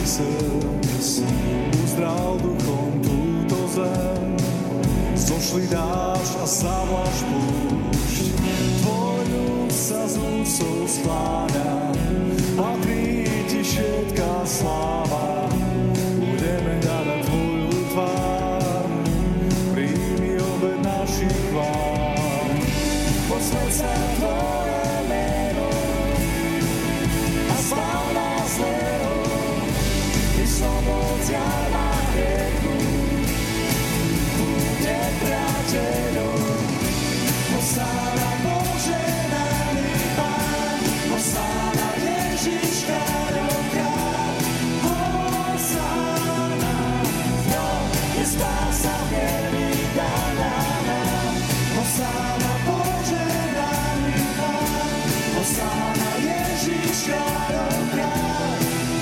srdc, uzdrav duchom túto zem. Zošli dážď a zavlaž púšť, tvoj ľud sa z úctou skláňa, patrí ti všetká sláva. Budeme hľadať tvoju tvár, príjmi obed našich chvál. Posväť sa tvoje meno a spáv nás zlého, ty slobodia na hriechu. Bude priateľom, Hosanna požehnaný Pán, Hosanna Ježiš kráľov kráľ. Hosanna, v ňom je spása nevydaná nám. Hosanna požehnaný Pán, Hosanna Ježiš kráľov kráľ.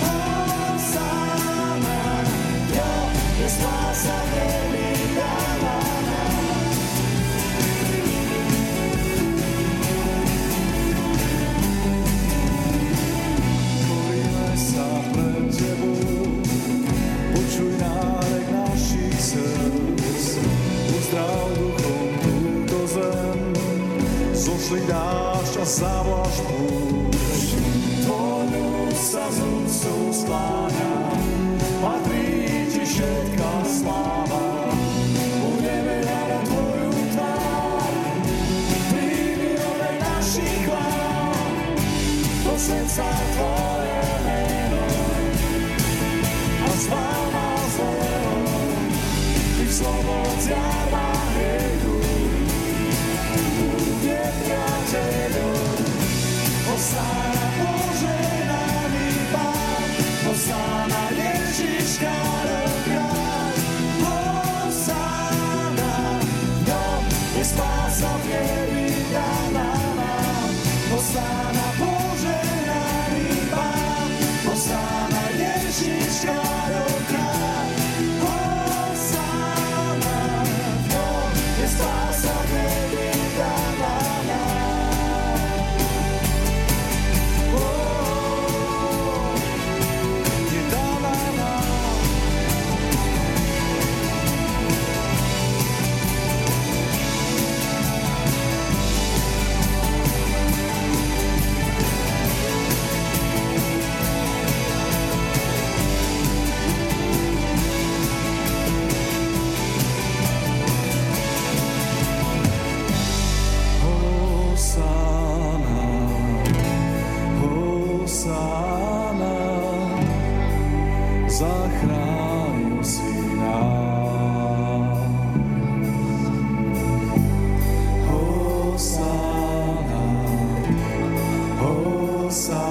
Hosanna, v ňom je spása nevydaná nám. Koríme sa pred tebou, počuj nárek našich srdc, uzdrav duchom túto zem. Zošli dážď a zavlaž púšť, tvoj ľud sa z úctou skláňa, patrí ti všetká sláva. Budeme hľadať tvoju tvár, príjmi obed našich chvál. Posväť sa tvoje meno a spáv nás zlého, ty slobodia na hriechu. Bude priateľom, Hosanna požehnaný Pán, Hosanna Ježiš kráľov kráľ. Hosanna, v ňom je spása nevydaná nám. Hosanna požehnaný Pán, Hosanna Ježiš kráľov kráľ. Hosanna, v ňom je spása nevydaná nám. Je daná nám. Hosanna, Hosanna, zachránil si nás. Hosanna, Hosanna,